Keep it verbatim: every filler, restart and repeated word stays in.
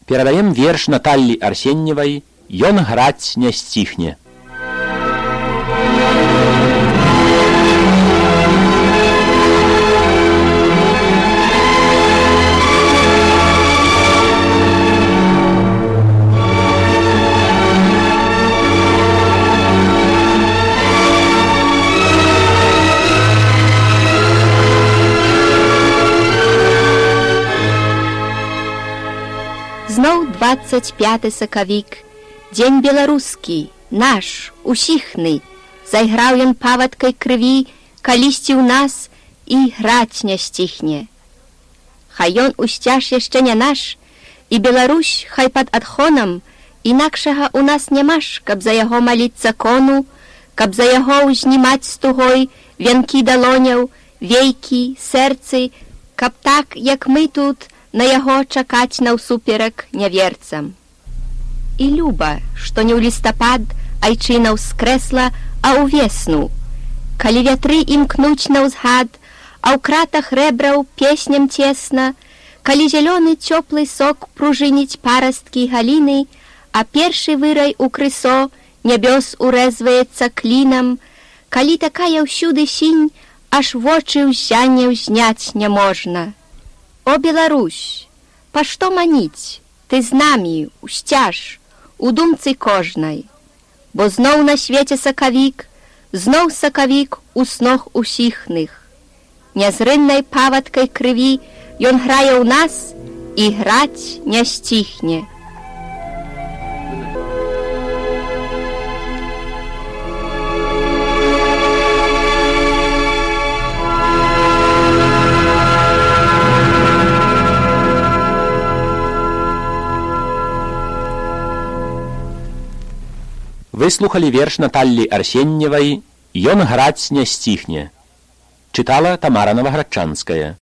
Перадаем верш Наталлі Арсеньевай «Ён граць не сціхне». Зноў двадцать пяты сакавік, дзень беларускі, наш, усіхны. Зайграў ён павадкай крыві, калісьці ў нас і граць не сціхне. Хай ён усцяж яшчэ не наш, і Беларусь хай пад адхонам, інакшага ў нас нямаш, каб за яго маліцца кону, каб за яго ўзнімаць з тугой вянкі далоняў, вейкі, сэрцы, каб так, як мы тут, на яго чакаць наўсуперак няверцам. І люба, што не ў лістапад айчына ўскрэсла, а ў весну, калі вятры імкнуць наўзгад, а ў кратах рэбраў песням цесна, калі зялёны цёплы сок пружыніць парасткі галіны, а першы вырай у крысо нябёс урэзваецца клінам, калі такая ўсюды сінь, аж вочы ў зянне ўзняць няможна. О, Беларусь, па што маніць? Ты з намі, усцяж, у думцы кожнай. Бо зноў на свеце сакавік, зноў сакавік у снох усіхных. Нязрыннай павадкай крыві ён грае ў нас і граць не сціхне. Вы слухали верш Наталлі Арсеньевай «Ён граць не сціхне». Читала Тамара Новоградчанская.